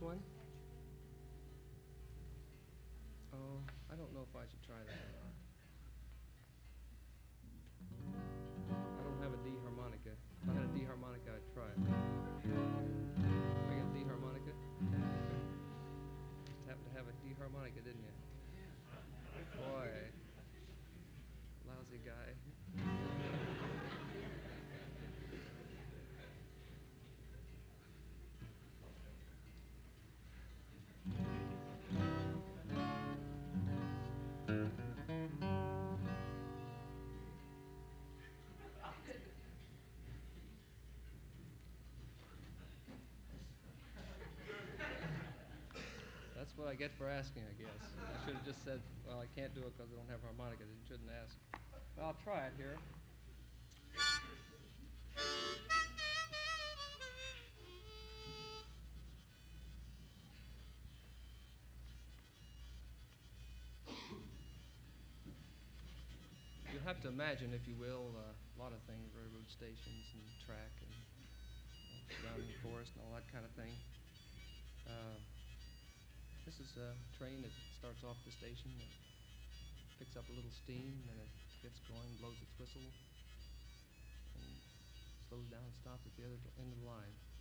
one? Oh, I don't know if I should try that or not. I don't have a D harmonica. If I had a D harmonica, I'd try it. I get a D harmonica? Just happened to have a D harmonica, didn't you? Boy, lousy guy. That's what I get for asking, I guess. I should have just said, well, I can't do it because I don't have a harmonica. You shouldn't ask. Well, I'll try it here. You have to imagine, if you will, a lot of things, railroad stations and track and surrounding forest and all that kind of thing. Uh, this is a train that starts off the station and picks up a little steam, and it gets going, blows its whistle, and slows down and stops at the other end of the line.